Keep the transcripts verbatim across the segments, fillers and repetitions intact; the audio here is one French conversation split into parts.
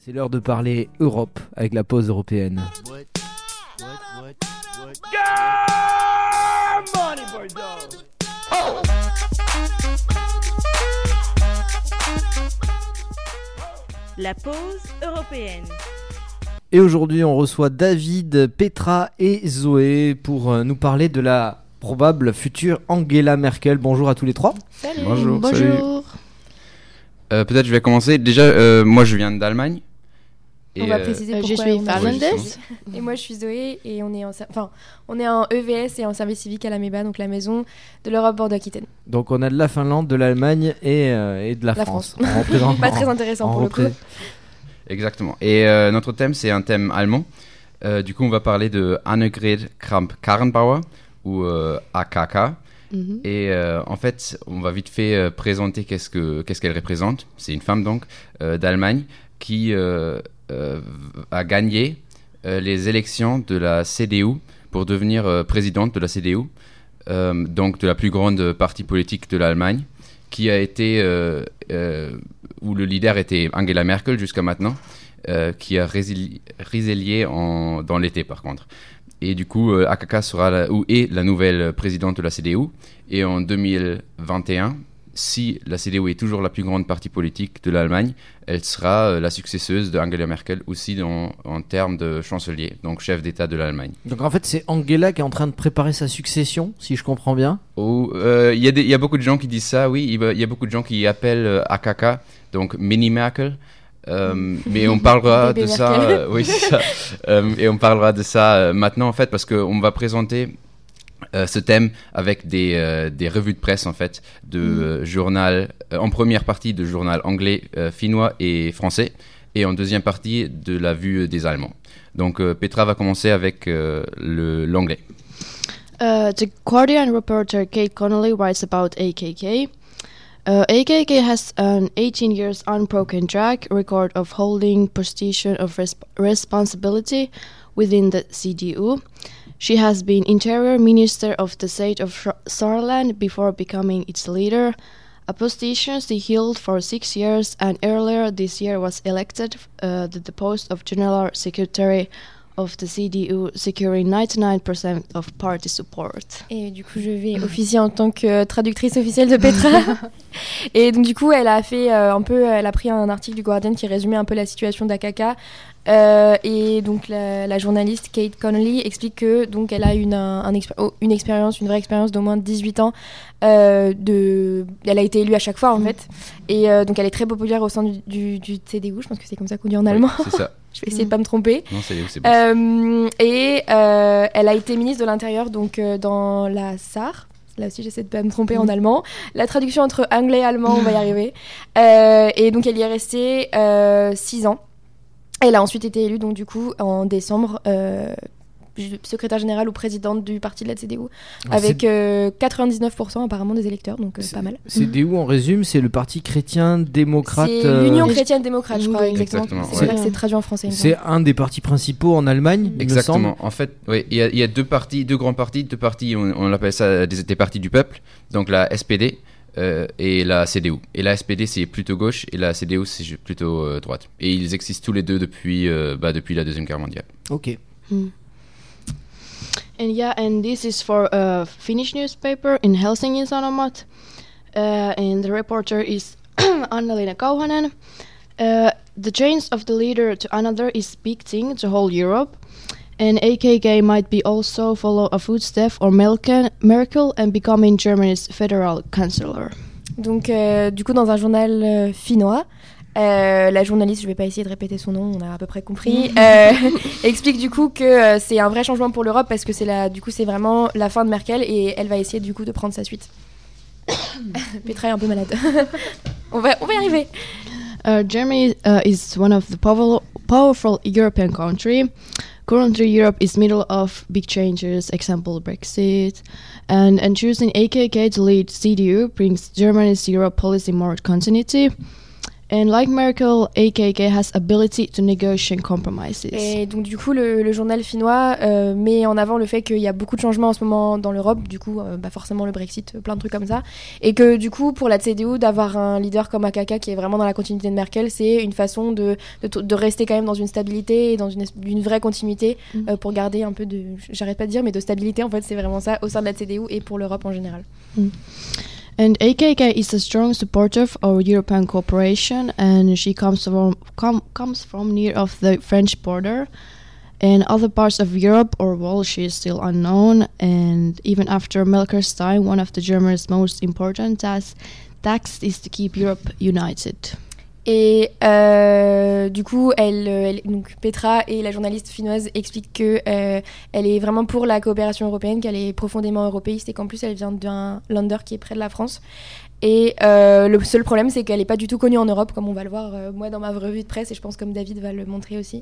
C'est l'heure de parler Europe avec la pause européenne. What? What? What? What? Yeah! Money, boy, dog! Oh! La pause européenne. Et aujourd'hui, on reçoit David, Petra et Zoé pour nous parler de la probable future Angela Merkel. Bonjour à tous les trois. Salut. Bonjour. Bonjour. Salut. Euh, peut-être je vais commencer. Déjà, euh, moi je viens d'Allemagne. Et on va préciser euh, pourquoi je suis finlandaise. Et moi je suis Zoé et on est en, enfin, on est en E V S et en service civique à la MEBA, donc la maison de l'Europe Bordeaux-Aquitaine. Donc on a de la Finlande, de l'Allemagne et, euh, et de la, la France. France. Pas très intéressant pour repré... le coup. Exactement. Et euh, notre thème, c'est un thème allemand. Euh, du coup, on va parler de Annegret Kramp-Karrenbauer ou euh, A K K. Mm-hmm. Et euh, en fait, on va vite fait euh, présenter qu'est-ce, que, qu'est-ce qu'elle représente. C'est une femme donc euh, d'Allemagne qui euh, euh, a gagné euh, les élections de la C D U pour devenir euh, présidente de la C D U, euh, donc de la plus grande parti politique de l'Allemagne, qui a été euh, euh, où le leader était Angela Merkel jusqu'à maintenant, euh, qui a résili- résilié en, dans l'été par contre. Et du coup, euh, A K K sera la, ou est la nouvelle présidente de la C D U. Et en deux mille vingt et un, si la C D U est toujours la plus grande parti politique de l'Allemagne, elle sera euh, la successeuse d'Angela Merkel aussi dans, en termes de chancelier, donc chef d'État de l'Allemagne. Donc en fait, c'est Angela qui est en train de préparer sa succession, si je comprends bien. Il oh, euh, y, y a beaucoup de gens qui disent ça, oui. Il y, y a beaucoup de gens qui appellent euh, A K K, donc Mini Merkel. Euh, mais on parlera de ça, euh, oui, c'est ça. Euh, et on parlera de ça euh, maintenant en fait, parce qu'on va présenter euh, ce thème avec des, euh, des revues de presse en fait, de mm. euh, journal, euh, en première partie de journal anglais, euh, finnois et français, et en deuxième partie de la vue des Allemands. Donc euh, Petra va commencer avec euh, le, l'anglais. Uh, the Guardian reporter Kate Connolly writes about A K K. Uh, A K K has an eighteen years unbroken track record of holding position of resp- responsibility within the C D U. She has been Interior Minister of the state of Sh- Saarland before becoming its leader, a position she held for six years, and earlier this year was elected uh, to the post of General Secretary of the C D U, securing ninety-nine percent of party support. Et du coup, je vais officier en tant que traductrice officielle de Petra. Et donc, du coup, elle a fait euh, un peu, elle a pris un article du Guardian qui résumait un peu la situation d'A K K. Euh, et donc, la, la journaliste Kate Connolly explique que donc elle a une, un, un expé- oh, une expérience, une vraie expérience d'au moins dix-huit ans. Euh, de, elle a été élue à chaque fois, en mmh. fait. Et euh, donc, elle est très populaire au sein du, du, du C D U. Je pense que c'est comme ça qu'on dit en allemand. Oui, c'est ça. Je vais essayer de pas me tromper. Non, c'est, c'est bon. Euh, et euh, elle a été ministre de l'Intérieur donc euh, dans la Sarre. Là aussi, j'essaie de pas me tromper mmh. en allemand. La traduction entre anglais et allemand, on va y arriver. Euh, et donc, elle y est restée euh, six ans. Elle a ensuite été élue donc du coup en décembre. Euh, secrétaire générale ou présidente du parti de la C D U, ah, avec euh, quatre-vingt-dix-neuf pour cent apparemment des électeurs, donc euh, pas mal. C D U, en résumé, c'est le parti chrétien-démocrate. C'est euh... l'Union chrétienne-démocrate, je crois, exactement. exactement c'est ouais. vrai que c'est traduit en français. C'est un des partis principaux en Allemagne, exactement. Il me semble. En fait, oui, il y, y a deux partis, deux grands partis, deux partis, on, on appelle ça des, des partis du peuple, donc la S P D euh, et la C D U. Et la S P D, c'est plutôt gauche, et la C D U, c'est plutôt euh, droite. Et ils existent tous les deux depuis, euh, bah, depuis la Deuxième Guerre mondiale. Ok. Hmm. And yeah, and this is for a Finnish newspaper in Helsingin Sanomat. Uh, and the reporter is Anna-Lena Kauhanen. Uh, the change of the leader to another is big thing to whole Europe. And A K K might be also follow a footstep or Merkel and becoming Germany's federal chancellor. Donc, euh, du coup, dans un journal euh, finnois, Euh, la journaliste, je vais pas essayer de répéter son nom, on a à peu près compris, euh, explique du coup que euh, c'est un vrai changement pour l'Europe parce que c'est la, du coup c'est vraiment la fin de Merkel et elle va essayer du coup de prendre sa suite. Petra est un peu malade. on va, on va y arriver. Uh, Germany uh, is one of the powerful, powerful European country. Currently, Europe is middle of big changes, example Brexit, and and choosing A K K to lead C D U brings Germany's Europe policy more continuity. And like Merkel, A K K has ability to negotiate compromises. Et donc du coup, le, le journal finnois euh, met en avant le fait qu'il y a beaucoup de changements en ce moment dans l'Europe, du coup, euh, bah forcément le Brexit, plein de trucs comme ça, et que du coup, pour la C D U, d'avoir un leader comme A K K qui est vraiment dans la continuité de Merkel, c'est une façon de, de, de rester quand même dans une stabilité et dans une, une vraie continuité mm. euh, pour garder un peu de, j'arrête pas de dire, mais de stabilité, en fait, c'est vraiment ça, au sein de la C D U et pour l'Europe en général. Mm. And A K K is a strong supporter of European cooperation, and she comes from com, comes from near of the French border. In other parts of Europe or world, she is still unknown. And even after Merkel's time, one of the Germany's most important tasks tasks is to keep Europe united. Et euh, du coup, elle, elle, donc Petra et la journaliste finnoise expliquent que euh, elle est vraiment pour la coopération européenne, qu'elle est profondément européiste et qu'en plus elle vient d'un lander qui est près de la France. Et euh, le seul problème, c'est qu'elle n'est pas du tout connue en Europe, comme on va le voir euh, moi dans ma revue de presse, et je pense comme David va le montrer aussi.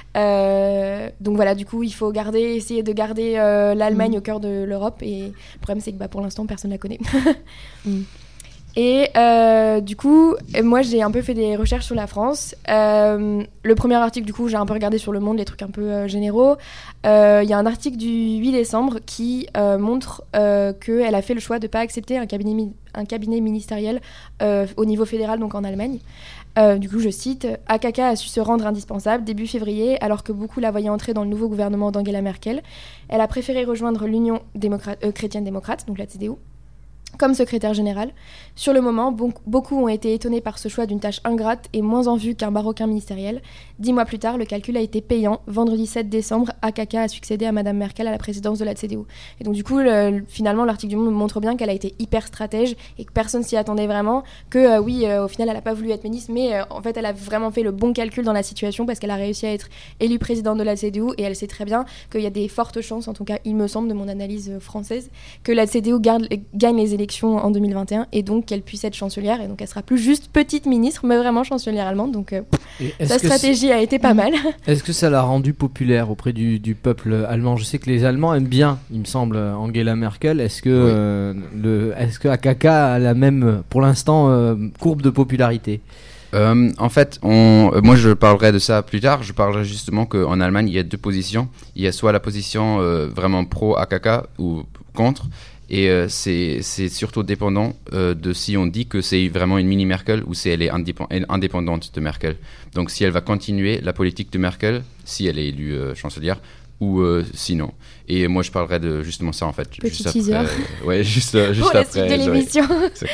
Euh, donc voilà, du coup, il faut garder, essayer de garder euh, l'Allemagne mmh. au cœur de l'Europe. Et le problème, c'est que bah, pour l'instant, personne ne la connaît. mmh. Et euh, du coup, moi j'ai un peu fait des recherches sur la France. Euh, le premier article, du coup, j'ai un peu regardé sur Le Monde, les trucs un peu euh, généraux. Il euh, y a un article du huit décembre qui euh, montre euh, qu'elle a fait le choix de ne pas accepter un cabinet, mi- un cabinet ministériel euh, au niveau fédéral, donc en Allemagne. Euh, du coup, je cite, « A K K a su se rendre indispensable début février, alors que beaucoup la voyaient entrer dans le nouveau gouvernement d'Angela Merkel. Elle a préféré rejoindre l'Union démocrate, euh, chrétienne-démocrate, donc la C D U, comme secrétaire général. Sur le moment, bon, beaucoup ont été étonnés par ce choix d'une tâche ingrate et moins en vue qu'un marocain ministériel. Dix mois plus tard, le calcul a été payant. Vendredi sept décembre, A K K a succédé à Madame Merkel à la présidence de la C D U. Et donc du coup, le, finalement, l'article du Monde montre bien qu'elle a été hyper stratège et que personne s'y attendait vraiment. Que euh, oui, euh, au final, elle n'a pas voulu être ministre, mais euh, en fait, elle a vraiment fait le bon calcul dans la situation parce qu'elle a réussi à être élue présidente de la C D U et elle sait très bien qu'il y a des fortes chances, en tout cas, il me semble, de mon analyse euh, française, que la C D U garde, gagne les élections en deux mille vingt et un et donc qu'elle puisse être chancelière et donc elle sera plus juste petite ministre mais vraiment chancelière allemande, donc euh, sa stratégie a été pas mal. Est-ce que ça l'a rendue populaire auprès du, du peuple allemand? Je sais que les Allemands aiment bien, il me semble, Angela Merkel. Est-ce que, oui. euh, le, est-ce que A K K a la même, pour l'instant, euh, courbe de popularité? Euh, en fait, on, euh, moi je parlerai de ça plus tard. Je parlerai justement qu'en Allemagne il y a deux positions. Il y a soit la position euh, vraiment pro-A K K ou contre. Et euh, c'est, c'est surtout dépendant euh, de si on dit que c'est vraiment une mini-Merkel ou si elle est indép- indépendante de Merkel. Donc si elle va continuer la politique de Merkel, si elle est élue euh, chancelière, ou euh, sinon. Et moi je parlerai de justement ça en fait. Petit juste teaser. Après, euh, ouais, juste, euh, juste pour après. la suite de l'émission.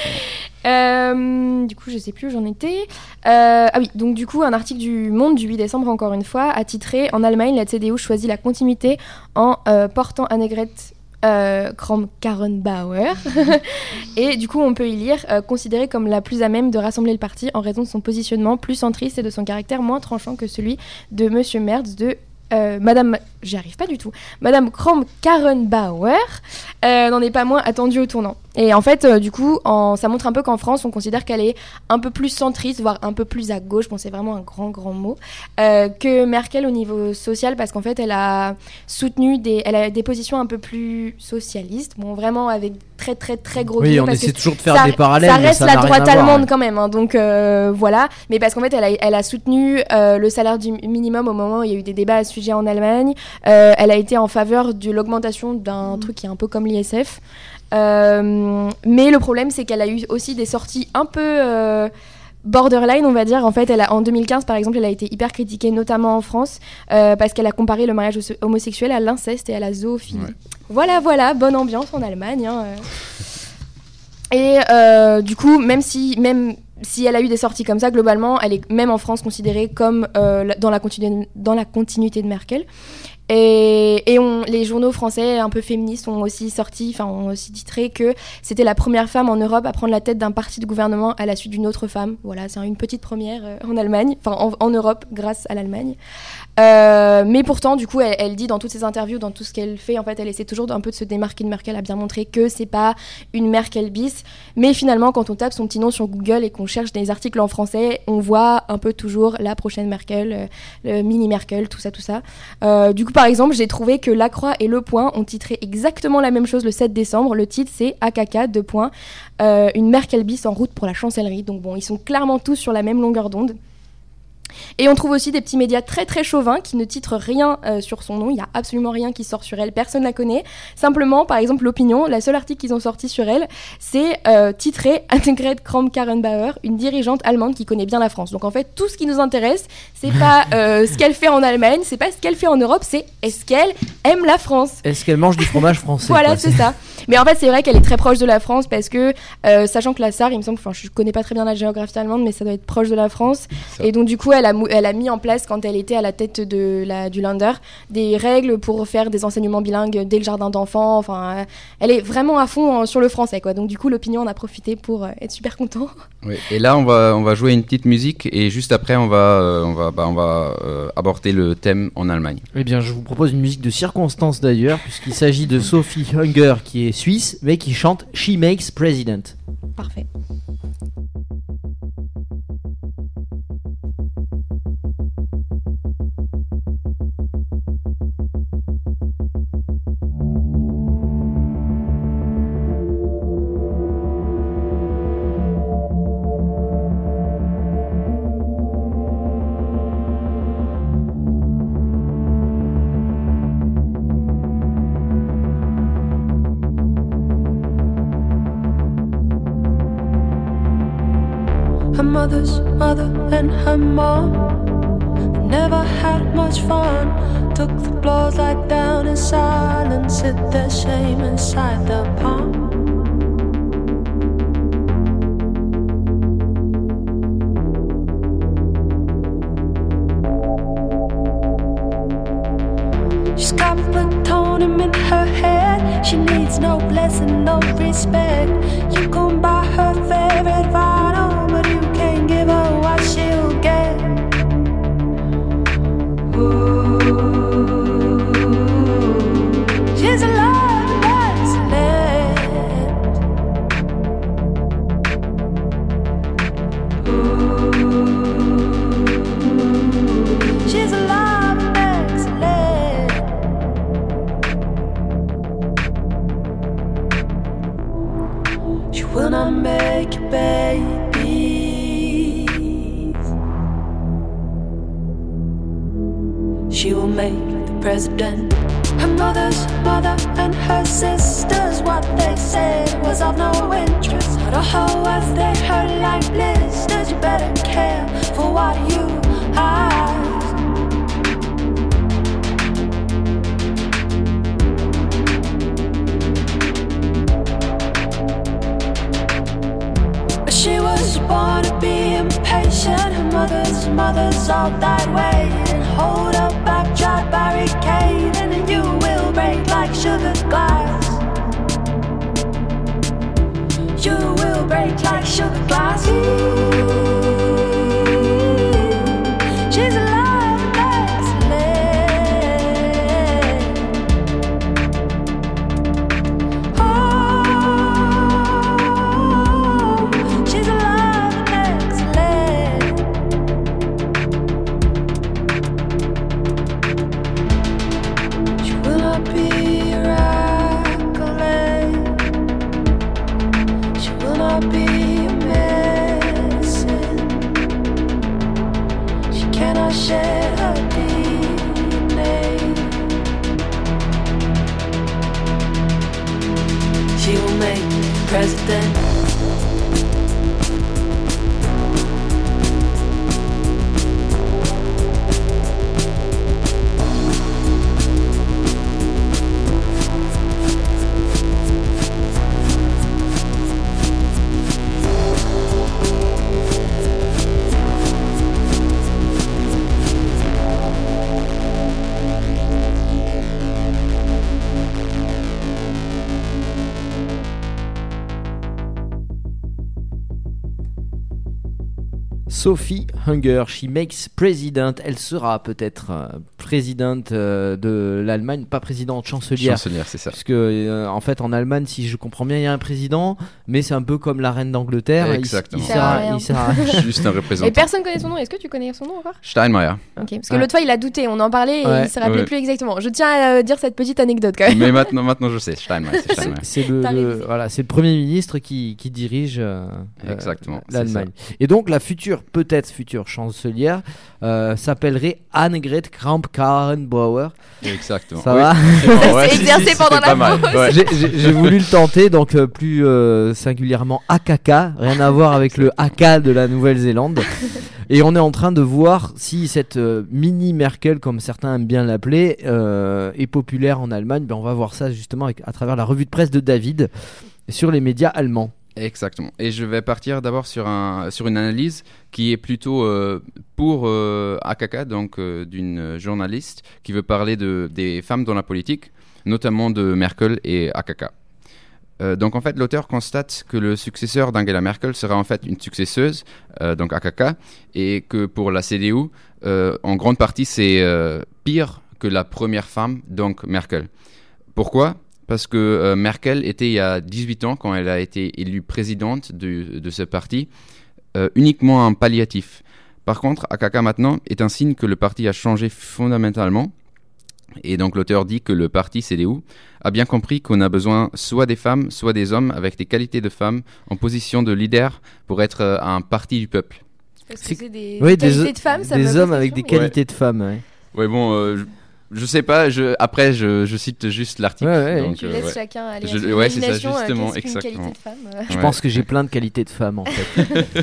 Euh, du coup, je sais plus où j'en étais. Euh, ah oui, donc du coup, un article du Monde du huit décembre, encore une fois, a titré « En Allemagne, la C D U choisit la continuité en euh, portant Annegret Euh, Kramp-Karrenbauer et du coup on peut y lire euh, considérée comme la plus à même de rassembler le parti en raison de son positionnement plus centriste et de son caractère moins tranchant que celui de Monsieur Merz de euh, Madame, j'y arrive pas du tout, Madame Kramp-Karrenbauer euh, n'en est pas moins attendue au tournant. Et en fait, euh, du coup, en, ça montre un peu qu'en France, on considère qu'elle est un peu plus centriste, voire un peu plus à gauche, bon c'est vraiment un grand grand mot, euh, que Merkel au niveau social, parce qu'en fait, elle a soutenu des, elle a des positions un peu plus socialistes, bon vraiment avec très très très gros oui, guillemets, on parce essaie que toujours de faire ça, des parallèles, ça mais reste ça la n'a rien droite à voir, allemande hein. quand même, hein, donc euh, voilà, mais parce qu'en fait, elle a, elle a soutenu euh, le salaire du minimum au moment où il y a eu des débats à ce sujet en Allemagne, euh, elle a été en faveur de l'augmentation d'un mmh. truc qui est un peu comme l'I S F. Euh, mais le problème c'est qu'elle a eu aussi des sorties un peu euh, borderline, on va dire. En fait, elle a, en deux mille quinze par exemple, elle a été hyper critiquée, notamment en France, euh, parce qu'elle a comparé le mariage homosexuel à l'inceste et à la zoophilie. Ouais. Voilà, voilà, bonne ambiance en Allemagne. Hein, euh. Et euh, du coup, même si, même si elle a eu des sorties comme ça, globalement, elle est même en France considérée comme euh, dans, la continu- dans la continuité de Merkel. Et, et on, les journaux français un peu féministes ont aussi sorti, enfin ont aussi titré que c'était la première femme en Europe à prendre la tête d'un parti de gouvernement à la suite d'une autre femme. Voilà, c'est une petite première euh, en Allemagne, enfin en, en Europe grâce à l'Allemagne. Euh, mais pourtant, du coup, elle, elle dit dans toutes ses interviews, dans tout ce qu'elle fait, en fait, elle essaie toujours un peu de se démarquer de Merkel, à bien montrer que c'est pas une Merkel bis. Mais finalement, quand on tape son petit nom sur Google et qu'on cherche des articles en français, on voit un peu toujours la prochaine Merkel, euh, le mini Merkel, tout ça, tout ça. Euh, du coup, par exemple, j'ai trouvé que La Croix et Le Point ont titré exactement la même chose le sept décembre. Le titre, c'est A K K, deux points, euh, une Merkel bis en route pour la chancellerie. Donc bon, ils sont clairement tous sur la même longueur d'onde. Et on trouve aussi des petits médias très très chauvins qui ne titrent rien euh, sur son nom. Il n'y a absolument rien qui sort sur elle, personne ne la connaît. Simplement, par exemple, l'Opinion, la seule article qu'ils ont sorti sur elle, c'est euh, titré Annegret Kramp-Karrenbauer, une dirigeante allemande qui connaît bien la France. Donc en fait, tout ce qui nous intéresse, c'est pas euh, ce qu'elle fait en Allemagne, c'est pas ce qu'elle fait en Europe, c'est est-ce qu'elle aime la France. Est-ce qu'elle mange du fromage français? Voilà, quoi, c'est ça. Mais en fait, c'est vrai qu'elle est très proche de la France parce que, euh, sachant que la Sarre, il me semble, enfin, je connais pas très bien la géographie allemande, mais ça doit être proche de la France. Ça. Et donc, du coup, elle a, mou- elle a mis en place, quand elle était à la tête de la, du Länder, des règles pour faire des enseignements bilingues dès le jardin d'enfants. Enfin, euh, elle est vraiment à fond euh, sur le français, quoi. Donc, du coup, l'Opinion en a profité pour euh, être super content. Oui. Et là, on va, on va jouer une petite musique et juste après, on va, euh, on va, bah, on va euh, aborder le thème en Allemagne. Eh bien, je vous propose une musique de circonstance d'ailleurs, puisqu'il s'agit de Sophie Hunger, qui est suisse, mais qui chante She Makes President. Parfait. Her mother's mother and her mom never had much fun. Took the blows like down in silence, hid their shame inside their palm. She's got plutonium in her head. She needs no blessing, no respect. You can buy her favorite vinyl, but you can't give her what she'll get. Ooh, she's a love excellent. Ooh, she's a love excellent. She will not make you babies. She will make the president. Her mother's mother and her sisters, what they said was of no interest. But oh, as they hurt like blisters, you better care for what you have. She was born to be impatient. Her mother's mothers all died waiting. Hold up, back, try barricade, and then you will break like sugar glass. You will break like sugar glass. She's a love excellent. Oh, she's a love excellent. She will not be your accolade. She will not be your medicine. She cannot share her D N A. She will make the president. Sophie Hunger. She makes president. Elle sera peut-être euh, présidente euh, de l'Allemagne, pas présidente, chancelière. Chancelière, c'est ça. Parce que euh, en fait, en Allemagne, si je comprends bien, il y a un président, mais c'est un peu comme la reine d'Angleterre. Exactement. Il, il sert à- Il sert à rien. il sert à- Juste un représentant. Et personne connaît son nom. Est-ce que tu connais son nom encore? Steinmeier. Ok, parce que Ouais. l'autre fois il a douté, on en parlait et Ouais. il se rappelait Ouais. plus exactement. Je tiens à euh, dire cette petite anecdote quand même. Mais maintenant, maintenant, je sais. Steinmeier, c'est Steinmeier. C'est le, T'as le- révisé. voilà, c'est le premier ministre qui, qui dirige euh, euh, Exactement, c'est l'Allemagne. Et donc la future, peut-être future chancelière, euh, s'appellerait Annegret Kramp-Karrenbauer. Exactement. Ça Oui. va Bon, ouais, s'est si, exercé si, pendant c'était la pas mal. pause. Ouais. J'ai- J'ai j'ai voulu le tenter, donc euh, plus euh, singulièrement A K K, rien à voir avec le A K de la Nouvelle-Zélande. Et on est en train de voir si cette euh, mini Merkel, comme certains aiment bien l'appeler, euh, est populaire en Allemagne. Ben, on va voir ça justement avec, à travers la revue de presse de David sur les médias allemands. Exactement. Et je vais partir d'abord sur, un, sur une analyse qui est plutôt euh, pour euh, A K K, donc euh, d'une journaliste qui veut parler de, des femmes dans la politique, notamment de Merkel et A K K. Euh, donc en fait, l'auteur constate que le successeur d'Angela Merkel sera en fait une successeuse, euh, donc A K K, et que pour la C D U, euh, en grande partie, c'est euh, pire que la première femme, donc Merkel. Pourquoi ? Parce que euh, Merkel était il y a dix-huit ans, quand elle a été élue présidente de, de ce parti, euh, uniquement un palliatif. Par contre, A K K maintenant est un signe que le parti a changé fondamentalement. Et donc l'auteur dit que le parti C D U a bien compris qu'on a besoin soit des femmes, soit des hommes avec des qualités de femmes en position de leader pour être euh, un parti du peuple. Parce C'est- que c'est des, Oui, des des, qualités de femmes, ça des me pose hommes avec des question. qualités de femmes. Ouais. Ouais, bon, euh, je, je sais pas, je, après je, je cite juste l'article. Ouais, ouais. donc, Tu euh, laisses ouais. chacun aller Je- à son ouais, c'est ça, imagination, euh, justement, qu'est-ce qu'une exactement. qualité de femme, euh. Je Ouais. pense que j'ai plein de qualités de femmes en fait.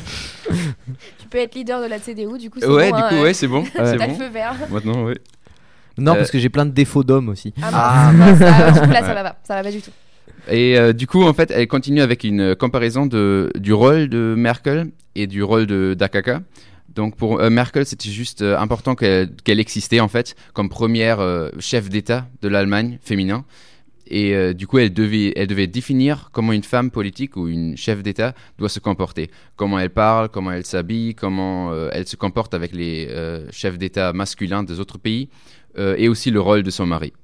Tu peux être leader de la C D U, du coup c'est Ouais, bon, du hein, coup, euh, ouais, c'est bon. c'est t'as le bon. feu vert. Maintenant, oui. Non, Euh, parce que j'ai plein de défauts d'hommes aussi. Ah, mince, mince, ah, du coup là ça Ouais. va pas, ça va pas du tout. Et euh, du coup, en fait, elle continue avec une euh, comparaison de, du rôle de Merkel et du rôle de d'A K K. Donc pour euh, Merkel, c'était juste euh, important qu'elle qu'elle existait en fait comme première euh, chef d'État de l'Allemagne féminin. Et euh, du coup, elle devait, elle devait définir comment une femme politique ou une chef d'État doit se comporter. Comment elle parle, comment elle s'habille, comment euh, elle se comporte avec les euh, chefs d'État masculins des autres pays, euh, et aussi le rôle de son mari.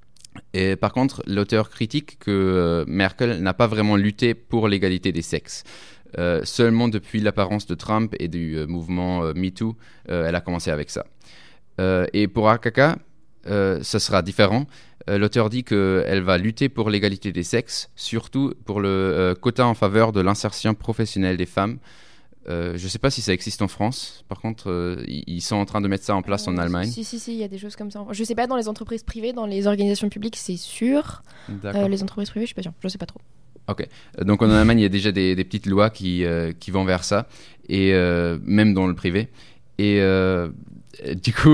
Et par contre, l'auteur critique que euh, Merkel n'a pas vraiment lutté pour l'égalité des sexes. Euh, seulement depuis l'apparence de Trump et du euh, mouvement euh, MeToo, euh, elle a commencé avec ça. Euh, et pour A K K, euh, ça sera différent. Euh, l'auteur dit qu'elle va lutter pour l'égalité des sexes, surtout pour le euh, quota en faveur de l'insertion professionnelle des femmes. Euh, je ne sais pas si ça existe en France. Par contre, euh, ils ils sont en train de mettre ça en place en Euh, Allemagne. Si, si, si, il y a des choses comme ça. Je sais pas, dans les entreprises privées, dans les organisations publiques, c'est sûr. D'accord. Euh, les entreprises privées, je suis pas sûre, je sais pas trop. Ok. Donc en Allemagne, il y a déjà des, des petites lois qui, euh, qui vont vers ça, et euh, même dans le privé. Et euh, du coup,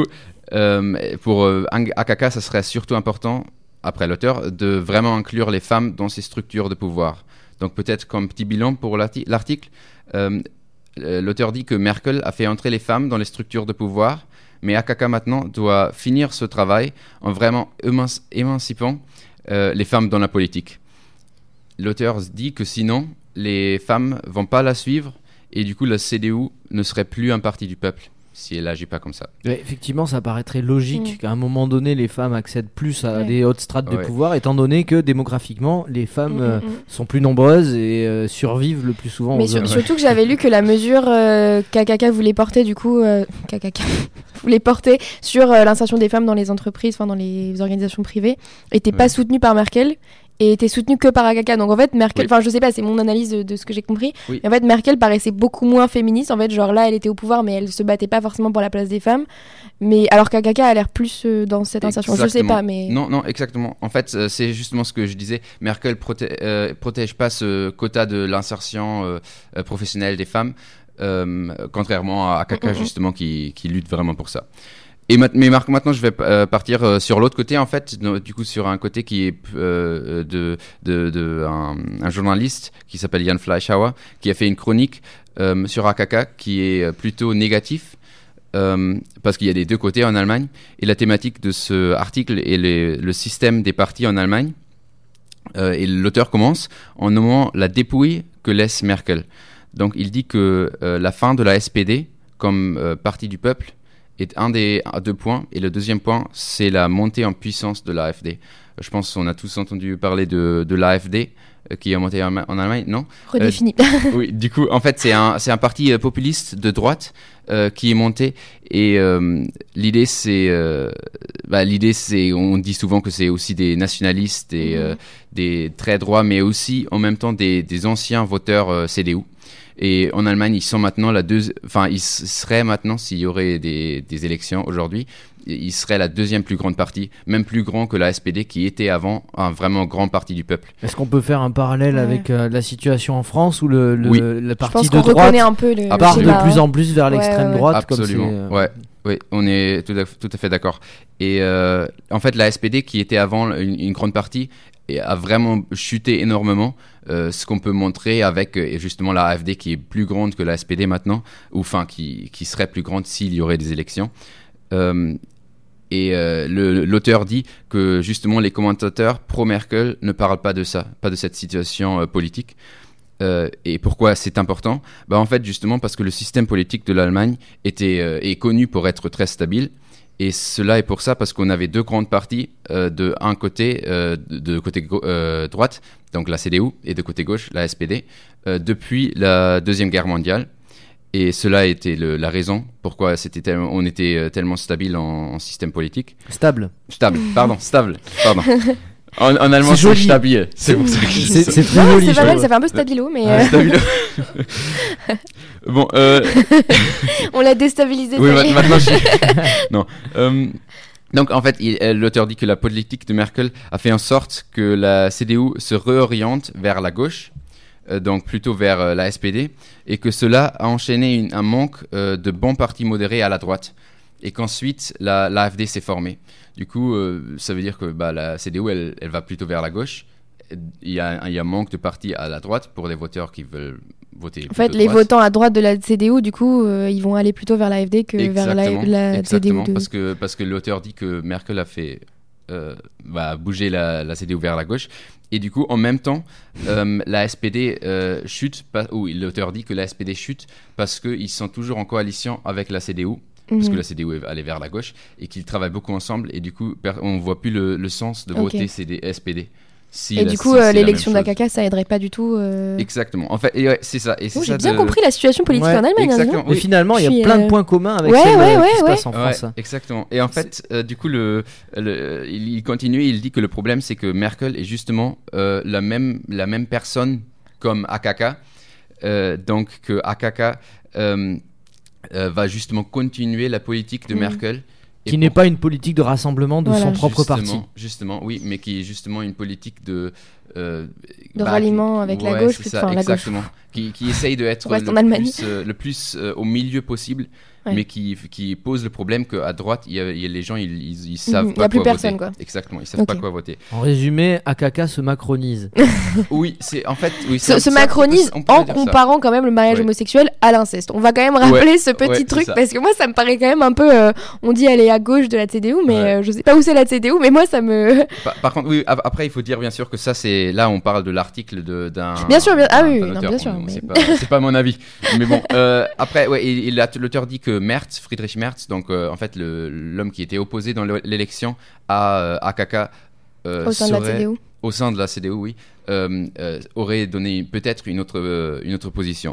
euh, pour euh, A K K, ça serait surtout important, après l'auteur, de vraiment inclure les femmes dans ces structures de pouvoir. Donc peut-être comme petit bilan pour l'arti- l'article, euh, l'auteur dit que Merkel a fait entrer les femmes dans les structures de pouvoir, mais A K K maintenant doit finir ce travail en vraiment éman- émancipant euh, les femmes dans la politique. L'auteur dit que sinon, les femmes vont pas la suivre et du coup, la C D U ne serait plus un parti du peuple si elle agit pas comme ça. Ouais, effectivement, ça paraîtrait logique Mm. qu'à un moment donné, les femmes accèdent plus à Ouais. des hautes strates de Ouais. pouvoir, étant donné que démographiquement, les femmes Mm, euh, mm, mm. sont plus nombreuses et euh, survivent le plus souvent Mais aux sur- hommes. surtout que j'avais lu que la mesure euh, qu'A K K voulait porter, du coup, euh, K K K voulait porter sur euh, l'insertion des femmes dans les entreprises, enfin dans les organisations privées, était Ouais. pas soutenue par Merkel et était soutenue que par A K K. Donc en fait, Merkel, Oui. enfin je sais pas, c'est mon analyse de, de ce que j'ai compris. Oui. Et en fait, Merkel paraissait beaucoup moins féministe. En fait, genre là, elle était au pouvoir, mais elle se battait pas forcément pour la place des femmes. Mais alors qu'A K K a l'air plus euh, dans cette insertion. Je sais Exactement. pas, mais Non, non, exactement. En fait, euh, c'est justement ce que je disais. Merkel proté- euh, protège pas ce quota de l'insertion euh, euh, professionnelle des femmes, euh, contrairement à A K K Mm, mm, mm. justement qui, qui lutte vraiment pour ça. Et mat- mais Marc, maintenant je vais euh, partir euh, sur l'autre côté en fait, no- du coup sur un côté qui est euh, de, de, de un, un journaliste qui s'appelle Jan Fleischhauer, qui a fait une chronique euh, sur A K K qui est euh, plutôt négatif. Euh, parce qu'il y a des deux côtés en Allemagne, et la thématique de ce article est les- le système des partis en Allemagne. Euh, et l'auteur commence en nommant la dépouille que laisse Merkel. Donc il dit que euh, la fin de la S P D comme euh, parti du peuple est un des un, deux points. Et le deuxième point, c'est la montée en puissance de l'A F D. Euh, je pense qu'on a tous entendu parler de, de l'A F D euh, qui est monté en, en Allemagne, non ? Redéfini. Euh, oui, du coup, en fait, c'est un, c'est un parti euh, populiste de droite euh, qui est monté. Et euh, l'idée, c'est, euh, bah, l'idée, c'est, on dit souvent que c'est aussi des nationalistes et mmh. euh, des très droits, mais aussi en même temps des, des anciens voteurs euh, C D U. Et en Allemagne, ils sont maintenant la deux, enfin, ils seraient maintenant, s'il y aurait des, des élections aujourd'hui, ils seraient la deuxième plus grande partie, même plus grand que la S P D qui était avant un vraiment grand parti du peuple. Est-ce qu'on peut faire un parallèle ouais. avec euh, la situation en France où le, le, oui. le parti Je pense de qu'on droite un peu le, part le de plus en plus vers l'extrême ouais, ouais. droite? Absolument, comme c'est, euh... ouais. Oui, on est tout à, tout à fait d'accord. Et euh, en fait, la S P D, qui était avant une, une grande partie, a vraiment chuté énormément. Euh, ce qu'on peut montrer avec euh, justement la A F D qui est plus grande que la S P D maintenant, ou enfin qui, qui serait plus grande s'il y aurait des élections. Euh, et euh, le, l'auteur dit que justement les commentateurs pro-Merkel ne parlent pas de ça, pas de cette situation euh, politique. Euh, et pourquoi c'est important ? Bah, en fait, justement parce que le système politique de l'Allemagne était, euh, est connu pour être très stable. Et cela est pour ça parce qu'on avait deux grandes parties, euh, de un côté, euh, de côté go- euh, droite, donc la C D U, et de côté gauche, la S P D, euh, depuis la Deuxième Guerre mondiale. Et cela a été le, la raison pourquoi c'était tellement, on était euh, tellement stable en, en système politique. Stable. Stable, pardon, stable, pardon. En, en allemand, c'est, c'est joli. Stabile. C'est pour ça que je dis c'est, ça. c'est très ouais, joli. C'est pas mal, ça fait un peu stabilo, mais. Ah, euh... stabilo. Bon, euh... on l'a déstabilisé. Oui, ma- maintenant je suis. Non. Euh... Donc en fait, il, l'auteur dit que la politique de Merkel a fait en sorte que la C D U se réoriente vers la gauche, euh, donc plutôt vers euh, la S P D, et que cela a enchaîné une, un manque euh, de bons partis modérés à la droite, et qu'ensuite la, l'A F D s'est formée. Du coup, euh, ça veut dire que bah, la C D U, elle, elle va plutôt vers la gauche. Il y a, il y a un manque de partis à la droite pour les voteurs qui veulent voter. En fait, les droite. votants à droite de la C D U, du coup, euh, ils vont aller plutôt vers l'A F D que exactement, vers la, la C D U. Exactement, De... parce que, parce que l'auteur dit que Merkel a fait euh, bah, bouger la, la C D U vers la gauche. Et du coup, en même temps, euh, la S P D euh, chute, pas, ou l'auteur dit que la S P D chute parce qu'ils sont toujours en coalition avec la C D U. Parce mmh. que la C D U est allée vers la gauche et qu'ils travaillent beaucoup ensemble et du coup on ne voit plus le, le sens de okay. voter C D, S P D. Si et la, du coup si, euh, l'élection d'A K K ça aiderait pas du tout. Euh... Exactement. En fait, et ouais, c'est ça. Et c'est oh, ça j'ai bien de... compris la situation politique ouais, en Allemagne. Exactement. Hein, oui. Et finalement, il y a suis, plein euh... de points communs avec ouais, celle ouais, ouais, qui ouais. se passe en ouais, France. Exactement. Et en fait, euh, du coup, le, le, il continue. Il dit que le problème, c'est que Merkel est justement euh, la même la même personne comme A K K. Euh, donc que A K K euh, Euh, va justement continuer la politique de mmh. Merkel. Qui pour... n'est pas une politique de rassemblement de voilà. son propre justement, parti. Justement, oui, mais qui est justement une politique de... Euh, de bah, ralliement qui... avec ouais, la gauche. C'est ça, enfin, exactement. La gauche. Qui, qui essaye d'être le plus, euh, le plus euh, au milieu possible, ouais. mais qui, qui pose le problème qu'à droite, il y a, il y a les gens, ils, ils, ils savent mmh, pas quoi voter. Il n'y a plus personne, quoi. Exactement, ils savent okay. pas quoi voter. En résumé, A K K se macronise. Oui, c'est en fait... Oui, se, se macronise peut, en comparant ça. Quand même le mariage ouais. homosexuel à l'inceste. On va quand même rappeler ouais. ce petit ouais, truc, parce que moi, ça me paraît quand même un peu... Euh, on dit elle est à gauche de la C D U, mais ouais. euh, je sais pas où c'est la C D U, mais moi, ça me... Par, par contre, oui, après, il faut dire bien sûr que ça, c'est... Là, on parle de l'article de, d'un... Bien sûr, bien, ah oui, non, bien sûr. Mais... C'est, pas, c'est pas mon avis. Mais bon, euh, après, ouais, il, il a, l'auteur dit que Merz, Friedrich Merz, donc euh, en fait le, l'homme qui était opposé dans l'élection à euh, A K K, euh, au sein serait, de la C D U, au sein de la C D U, oui, euh, euh, aurait donné peut-être une autre euh, une autre position.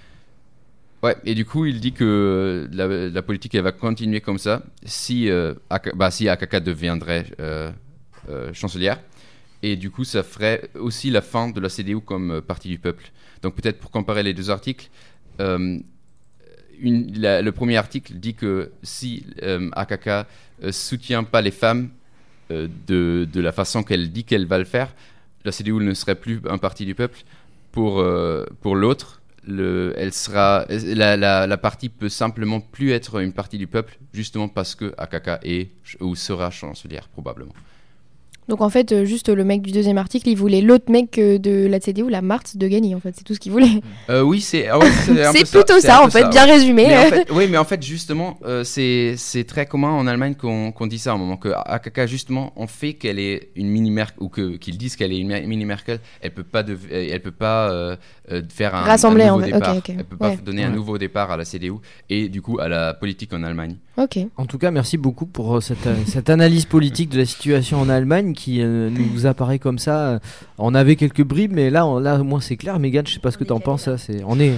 Ouais, et du coup, il dit que la, la politique elle va continuer comme ça si euh, A K, bah, si A K K deviendrait euh, euh, chancelière. Et du coup, ça ferait aussi la fin de la C D U comme euh, parti du peuple. Donc peut-être pour comparer les deux articles, euh, une, la, le premier article dit que si euh, A K K euh, soutient pas les femmes euh, de, de la façon qu'elle dit qu'elle va le faire, la C D U ne serait plus un parti du peuple. Pour, euh, pour l'autre, le, elle sera, la, la, la partie peut simplement plus être une partie du peuple, justement parce que A K K est ou sera chancelière, probablement. Donc en fait, euh, juste le mec du deuxième article, il voulait l'autre mec euh, de la C D U, la Martz, de gagner. En fait, c'est tout ce qu'il voulait. Euh, oui, c'est ah ouais, c'est, un c'est peu plutôt ça, ça, un en peu fait, ça, bien ouais. résumé. Mais en fait, oui, mais en fait, justement, euh, c'est, c'est très commun en Allemagne qu'on, qu'on dit ça à un moment. Que A K K, justement, on fait qu'elle est une mini Merkel, ou que, qu'ils disent qu'elle est une mini Merkel, elle peut pas, de, elle peut pas euh, euh, faire un, Rassembler, un nouveau en fait. départ. Okay, okay. Elle peut pas ouais. donner Ouais. un nouveau départ à la C D U et du coup à la politique en Allemagne. Ok. En tout cas, merci beaucoup pour cette, cette analyse politique de la situation en Allemagne qui euh, nous apparaît comme ça. On avait quelques bribes, mais là, on, là, au moins c'est clair. Mégane, je sais pas ce que t'en penses. Ça, c'est, on est,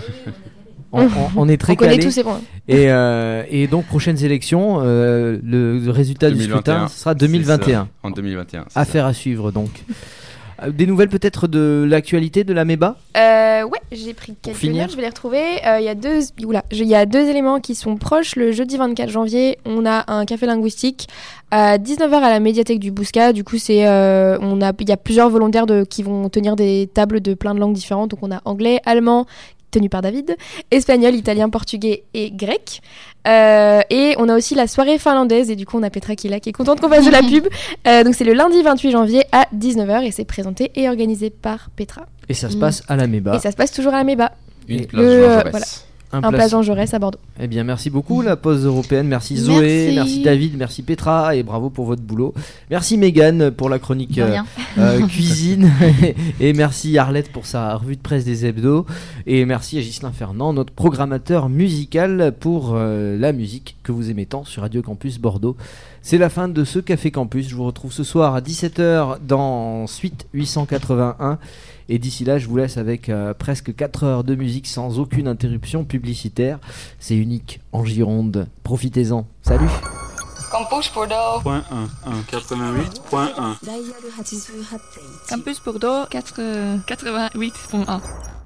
on, on, on est très On connaît calé. tous ces points. Et, euh, et donc prochaines élections, euh, le, le résultat deux mille vingt et un, du scrutin ce sera deux mille vingt et un. En deux mille vingt et un. Affaire à suivre donc. Euh, Des nouvelles peut-être de l'actualité de la MEBA. Euh, ouais, j'ai pris quelques finir. notes, je vais les retrouver. Il y a deux, oula, je- il y a deux éléments qui sont proches. Le jeudi vingt-quatre janvier, on a un café linguistique à dix-neuf heures à la médiathèque du Bouscat. Du coup, c'est, euh, on a, il y a plusieurs volontaires de, qui vont tenir des tables de plein de langues différentes. Donc, on a anglais, allemand, tenu par David, espagnol, italien, portugais et grec. Euh, et on a aussi la soirée finlandaise, et du coup on a Petra qui est là, qui est contente qu'on fasse de la pub. Euh, donc c'est le lundi vingt-huit janvier à dix-neuf heures et c'est présenté et organisé par Petra. Et ça se Mm. passe à la MEBA. Et ça se passe toujours à la MEBA, Une Et place le, Jean euh, Jaurès. voilà. Un un place- place Jean Jaurès à Bordeaux. Eh bien, merci beaucoup, la pause européenne. Merci Zoé, Merci. merci David, merci Petra, et bravo pour votre boulot. Merci Mégane pour la chronique De euh, rien. euh, cuisine, et merci Arlette pour sa revue de presse des hebdos, et merci à Ghislain Fernand, notre programmateur musical, pour euh, la musique que vous aimez tant sur Radio Campus Bordeaux. C'est la fin de ce Café Campus. Je vous retrouve ce soir à dix-sept heures dans Suite huit cent quatre-vingt-un. Et d'ici là, je vous laisse avec euh, presque quatre heures de musique sans aucune interruption publicitaire. C'est unique en Gironde. Profitez-en. Salut. Campus Bordeaux. Point un, un, quatre-vingt-huit point un. Campus Bordeaux, quatre- quatre-vingt-huit point un.